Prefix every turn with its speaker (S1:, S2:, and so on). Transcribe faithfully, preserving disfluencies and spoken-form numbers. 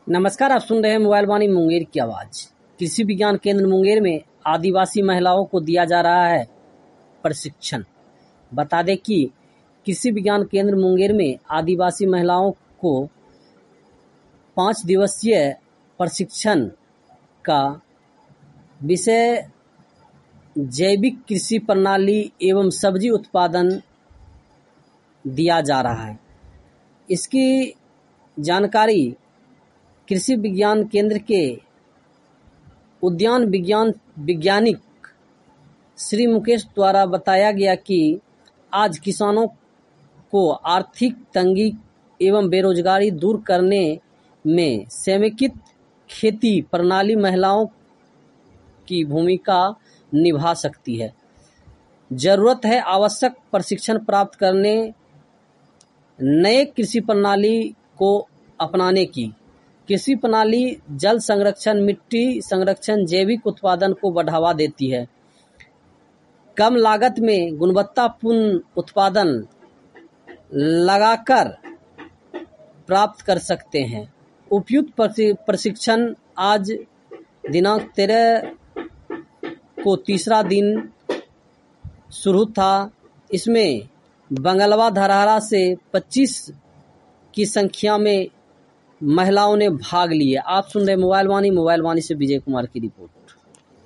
S1: नमस्कार, आप सुन रहे हैं मोबाइल वाणी मुंगेर की आवाज। कृषि विज्ञान केंद्र मुंगेर में आदिवासी महिलाओं को दिया जा रहा है प्रशिक्षण। बता दें कि कृषि विज्ञान केंद्र मुंगेर में आदिवासी महिलाओं को पाँच दिवसीय प्रशिक्षण का विषय जैविक कृषि प्रणाली एवं सब्जी उत्पादन दिया जा रहा है। इसकी जानकारी कृषि विज्ञान केंद्र के उद्यान विज्ञान वैज्ञानिक श्री मुकेश द्वारा बताया गया कि आज किसानों को आर्थिक तंगी एवं बेरोजगारी दूर करने में समेकित खेती प्रणाली महिलाओं की भूमिका निभा सकती है। जरूरत है आवश्यक प्रशिक्षण प्राप्त करने, नए कृषि प्रणाली को अपनाने की। कृषि प्रणाली जल संरक्षण, मिट्टी संरक्षण, जैविक उत्पादन को बढ़ावा देती है। कम लागत में गुणवत्तापूर्ण उत्पादन लगाकर प्राप्त कर सकते हैं। उपयुक्त प्रशिक्षण आज दिनांक तेरह को तीसरा दिन शुरू था। इसमें बंगलवा धरहरा से पच्चीस की संख्या में महिलाओं ने भाग लिया। आप सुन रहे मोबाइल वाणी मोबाइल वाणी से विजय कुमार की रिपोर्ट।